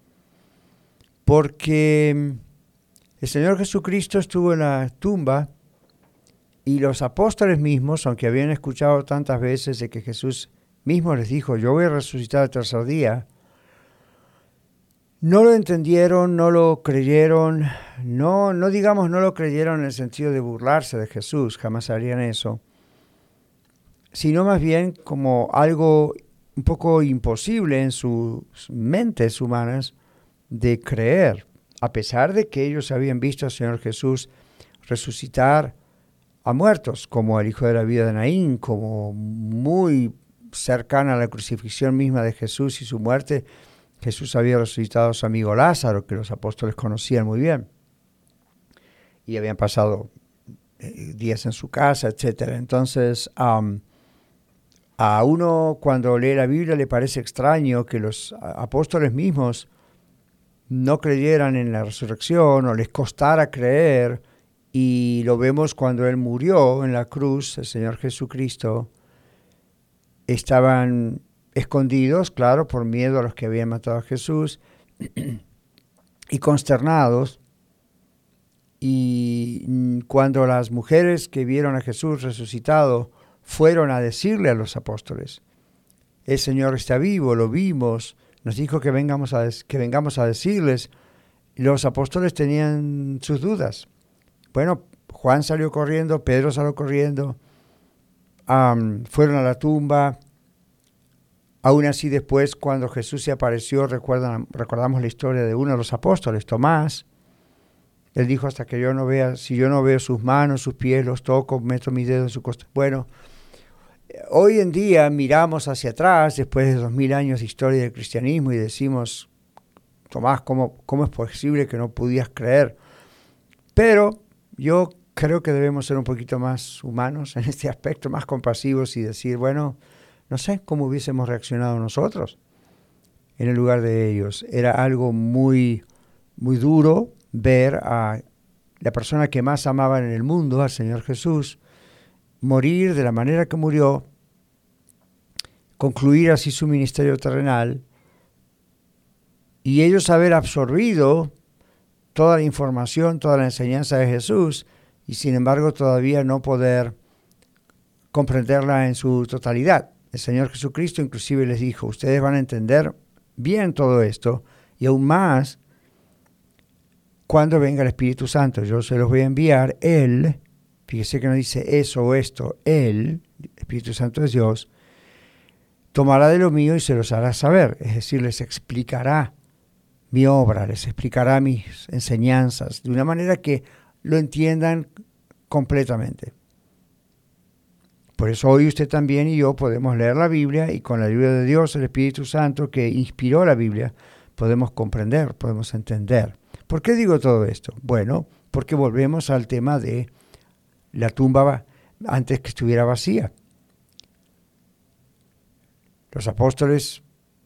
Speaker 2: Porque el Señor Jesucristo estuvo en la tumba y los apóstoles mismos, aunque habían escuchado tantas veces de que Jesús mismo les dijo, yo voy a resucitar el tercer día, no lo entendieron, no lo creyeron, no, no digamos no lo creyeron en el sentido de burlarse de Jesús, jamás harían eso, sino más bien como algo un poco imposible en sus mentes humanas de creer, a pesar de que ellos habían visto al Señor Jesús resucitar a muertos, como el hijo de la vida de Naín, como muy cercana a la crucifixión misma de Jesús y su muerte. Jesús había resucitado a su amigo Lázaro, que los apóstoles conocían muy bien, y habían pasado eh, días en su casa, etcétera. Entonces, um, a uno cuando lee la Biblia le parece extraño que los apóstoles mismos no creyeran en la resurrección o les costara creer, y lo vemos cuando Él murió en la cruz, el Señor Jesucristo. Estaban escondidos, claro, por miedo a los que habían matado a Jesús, y consternados. Y cuando las mujeres que vieron a Jesús resucitado fueron a decirle a los apóstoles, el Señor está vivo, lo vimos, nos dijo que vengamos a, que vengamos a decirles, los apóstoles tenían sus dudas. Bueno, Juan salió corriendo, Pedro salió corriendo, um, fueron a la tumba. Aún así después, cuando Jesús se apareció, recuerdan, recordamos la historia de uno de los apóstoles, Tomás. Él dijo, hasta que yo no vea, si yo no veo sus manos, sus pies, los toco, meto mi dedo en su costado. Bueno, hoy en día miramos hacia atrás, después de dos mil años de historia del cristianismo, y decimos, Tomás, ¿cómo, cómo es posible que no pudieras creer? Pero yo creo que debemos ser un poquito más humanos en este aspecto, más compasivos, y decir, bueno, no sé cómo hubiésemos reaccionado nosotros en el lugar de ellos. Era algo muy, muy duro ver a la persona que más amaban en el mundo, al Señor Jesús, morir de la manera que murió, concluir así su ministerio terrenal, y ellos haber absorbido toda la información, toda la enseñanza de Jesús, y sin embargo todavía no poder comprenderla en su totalidad. El Señor Jesucristo inclusive les dijo, ustedes van a entender bien todo esto, y aún más cuando venga el Espíritu Santo. Yo se los voy a enviar, Él fíjese que no dice eso o esto, Él, el Espíritu Santo es Dios, tomará de lo mío y se los hará saber, es decir, les explicará mi obra, les explicará mis enseñanzas, de una manera que lo entiendan completamente. Por eso hoy usted también y yo podemos leer la Biblia y con la ayuda de Dios, el Espíritu Santo que inspiró la Biblia, podemos comprender, podemos entender. ¿Por qué digo todo esto? Bueno, porque volvemos al tema de la tumba antes que estuviera vacía. Los apóstoles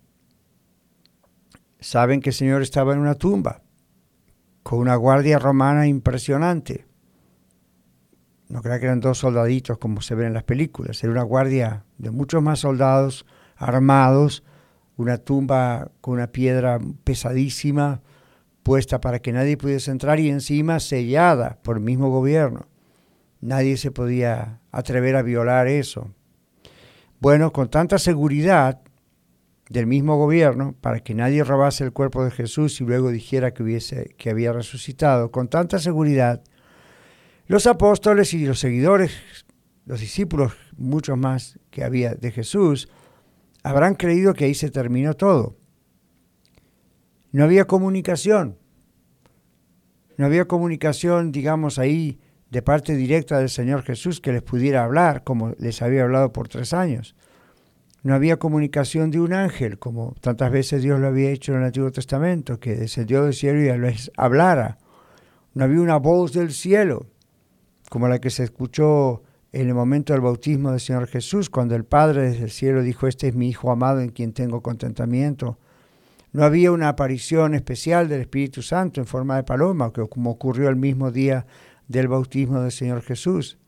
Speaker 2: saben que el Señor estaba en una tumba con una guardia romana impresionante. No creo que eran dos soldaditos como se ven en las películas. Era una guardia de muchos más soldados armados, una tumba con una piedra pesadísima puesta para que nadie pudiese entrar y encima sellada por el mismo gobierno. Nadie se podía atrever a violar eso. Bueno, con tanta seguridad del mismo gobierno, para que nadie robase el cuerpo de Jesús y luego dijera que, hubiese, que había resucitado, con tanta seguridad, los apóstoles y los seguidores, los discípulos, muchos más que había de Jesús, habrán creído que ahí se terminó todo. No había comunicación. No había comunicación, digamos, ahí de parte directa del Señor Jesús que les pudiera hablar, como les había hablado por tres años. No había comunicación de un ángel, como tantas veces Dios lo había hecho en el Antiguo Testamento, que descendió del cielo y les hablara. No había una voz del cielo, como la que se escuchó en el momento del bautismo del Señor Jesús, cuando el Padre desde el cielo dijo, este es mi Hijo amado en quien tengo contentamiento. No había una aparición especial del Espíritu Santo en forma de paloma, que como ocurrió el mismo día del bautismo del Señor Jesús.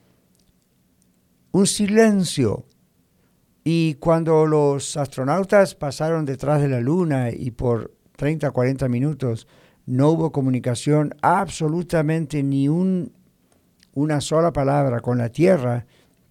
Speaker 2: Un silencio. Y cuando los astronautas pasaron detrás de la Luna y por treinta, cuarenta minutos no hubo comunicación, absolutamente ni un, una sola palabra con la Tierra,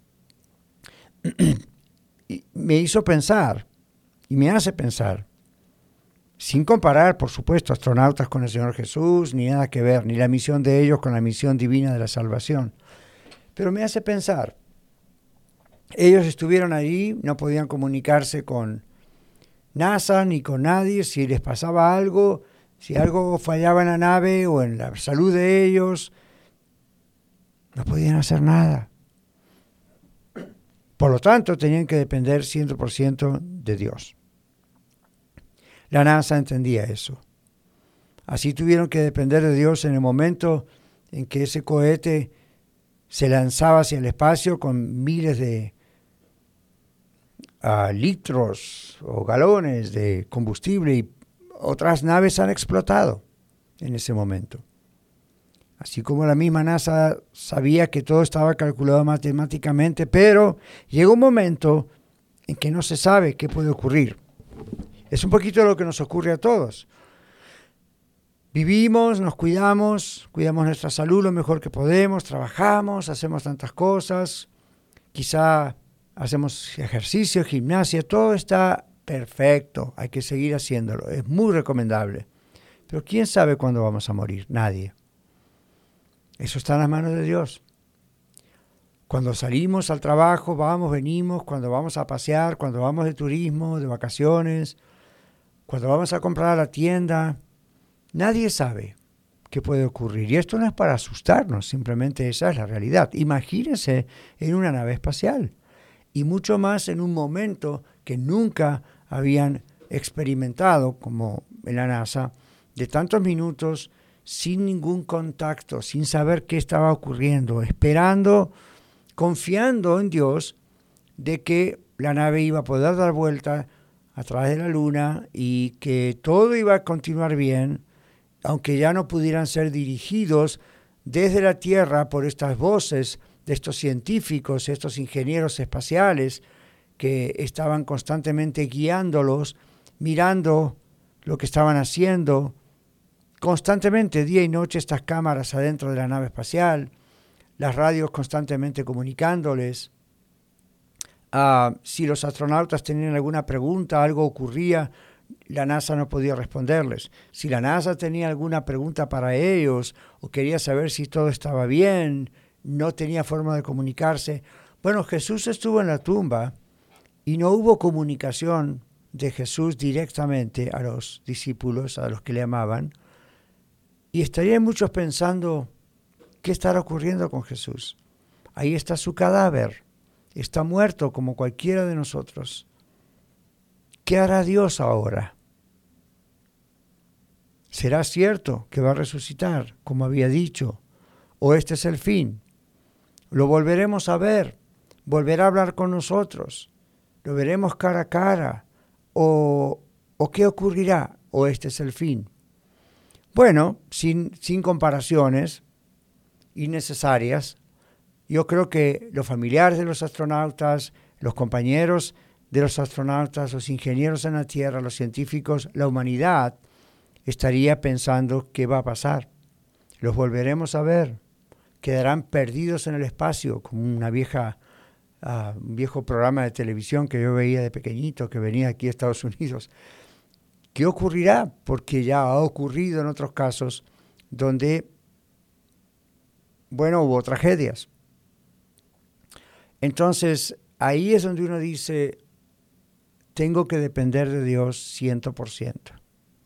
Speaker 2: me hizo pensar, y me hace pensar, sin comparar, por supuesto, astronautas con el Señor Jesús, ni nada que ver, ni la misión de ellos con la misión divina de la salvación. Pero me hace pensar, ellos estuvieron allí, no podían comunicarse con NASA ni con nadie, si les pasaba algo, si algo fallaba en la nave o en la salud de ellos, no podían hacer nada. Por lo tanto, tenían que depender cien por ciento de Dios. La NASA entendía eso. Así tuvieron que depender de Dios en el momento en que ese cohete se lanzaba hacia el espacio con miles de uh, litros o galones de combustible y otras naves han explotado en ese momento. Así como la misma NASA sabía que todo estaba calculado matemáticamente, pero llega un momento en que no se sabe qué puede ocurrir. Es un poquito lo que nos ocurre a todos. Vivimos, nos cuidamos, cuidamos nuestra salud lo mejor que podemos, trabajamos, hacemos tantas cosas, quizá hacemos ejercicio, gimnasia, todo está perfecto, hay que seguir haciéndolo, es muy recomendable. Pero ¿quién sabe cuándo vamos a morir? Nadie. Eso está en las manos de Dios. Cuando salimos al trabajo, vamos, venimos, cuando vamos a pasear, cuando vamos de turismo, de vacaciones, cuando vamos a comprar a la tienda, nadie sabe qué puede ocurrir. Y esto no es para asustarnos, simplemente esa es la realidad. Imagínense en una nave espacial y mucho más en un momento que nunca habían experimentado, como en la NASA, de tantos minutos sin ningún contacto, sin saber qué estaba ocurriendo, esperando, confiando en Dios de que la nave iba a poder dar vuelta a través de la Luna y que todo iba a continuar bien, aunque ya no pudieran ser dirigidos desde la Tierra por estas voces de estos científicos, estos ingenieros espaciales que estaban constantemente guiándolos, mirando lo que estaban haciendo, constantemente, día y noche, estas cámaras adentro de la nave espacial, las radios constantemente comunicándoles. Uh, si los astronautas tenían alguna pregunta, algo ocurría, la NASA no podía responderles. Si la NASA tenía alguna pregunta para ellos o quería saber si todo estaba bien, no tenía forma de comunicarse. Bueno, Jesús estuvo en la tumba y no hubo comunicación de Jesús directamente a los discípulos, a los que le amaban. Y estarían muchos pensando, ¿qué estará ocurriendo con Jesús? Ahí está su cadáver, está muerto como cualquiera de nosotros. ¿Qué hará Dios ahora? ¿Será cierto que va a resucitar, como había dicho? ¿O este es el fin? ¿Lo volveremos a ver? ¿Volverá a hablar con nosotros? ¿Lo veremos cara a cara? ¿O, o qué ocurrirá? ¿O este es el fin? Bueno, sin, sin comparaciones innecesarias, yo creo que los familiares de los astronautas, los compañeros de los astronautas, los ingenieros en la Tierra, los científicos, la humanidad, estaría pensando qué va a pasar. ¿Los volveremos a ver? ¿Quedarán perdidos en el espacio? Como una vieja, uh, un viejo programa de televisión que yo veía de pequeñito, que venía aquí a Estados Unidos. ¿Qué ocurrirá? Porque ya ha ocurrido en otros casos donde, bueno, hubo tragedias. Entonces, ahí es donde uno dice, tengo que depender de Dios ciento por ciento.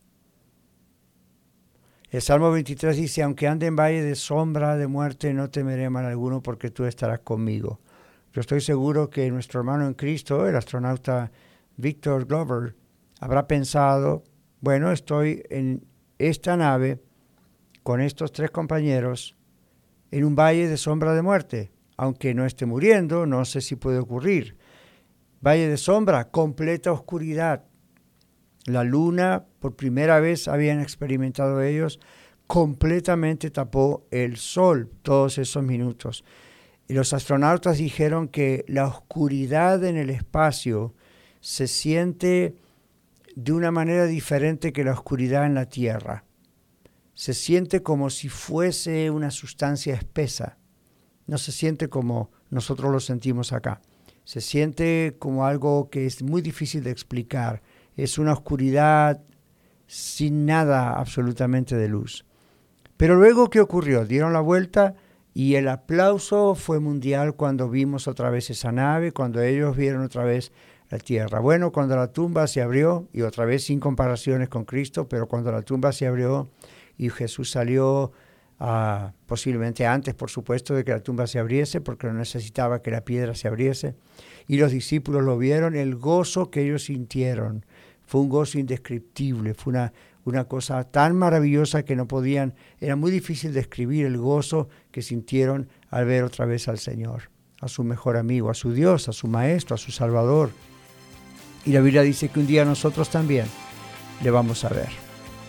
Speaker 2: El Salmo veintitrés dice, aunque ande en valle de sombra de muerte, no temeré mal alguno porque tú estarás conmigo. Yo estoy seguro que nuestro hermano en Cristo, el astronauta Victor Glover, habrá pensado, bueno, estoy en esta nave con estos tres compañeros en un valle de sombra de muerte. Aunque no esté muriendo, no sé si puede ocurrir. Valle de sombra, completa oscuridad. La luna, por primera vez habían experimentado ellos, completamente tapó el sol todos esos minutos. Y los astronautas dijeron que la oscuridad en el espacio se siente de una manera diferente que la oscuridad en la Tierra. Se siente como si fuese una sustancia espesa. No se siente como nosotros lo sentimos acá. Se siente como algo que es muy difícil de explicar. Es una oscuridad sin nada absolutamente de luz. Pero luego, ¿qué ocurrió? Dieron la vuelta y el aplauso fue mundial cuando vimos otra vez esa nave, cuando ellos vieron otra vez la Tierra. Bueno, cuando la tumba se abrió, y otra vez sin comparaciones con Cristo, pero cuando la tumba se abrió y Jesús salió, uh, posiblemente antes, por supuesto, de que la tumba se abriese, porque no necesitaba que la piedra se abriese, y los discípulos lo vieron, el gozo que ellos sintieron fue un gozo indescriptible, fue una, una cosa tan maravillosa que no podían, era muy difícil describir el gozo que sintieron al ver otra vez al Señor, a su mejor amigo, a su Dios, a su Maestro, a su Salvador. Y la Biblia dice que un día nosotros también le vamos a ver.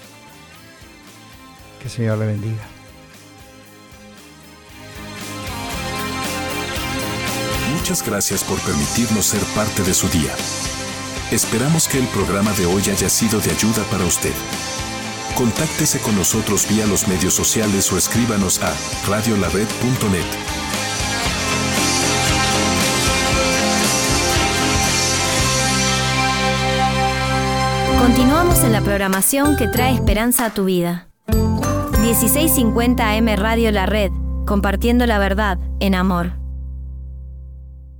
Speaker 2: Que el Señor le bendiga.
Speaker 1: Muchas gracias por permitirnos ser parte de su día. Esperamos que el programa de hoy haya sido de ayuda para usted. Contáctese con nosotros vía los medios sociales o escríbanos a radio la red punto net.
Speaker 9: Continuamos en la programación que trae esperanza a tu vida. dieciséis cincuenta A M Radio La Red, compartiendo la verdad en amor.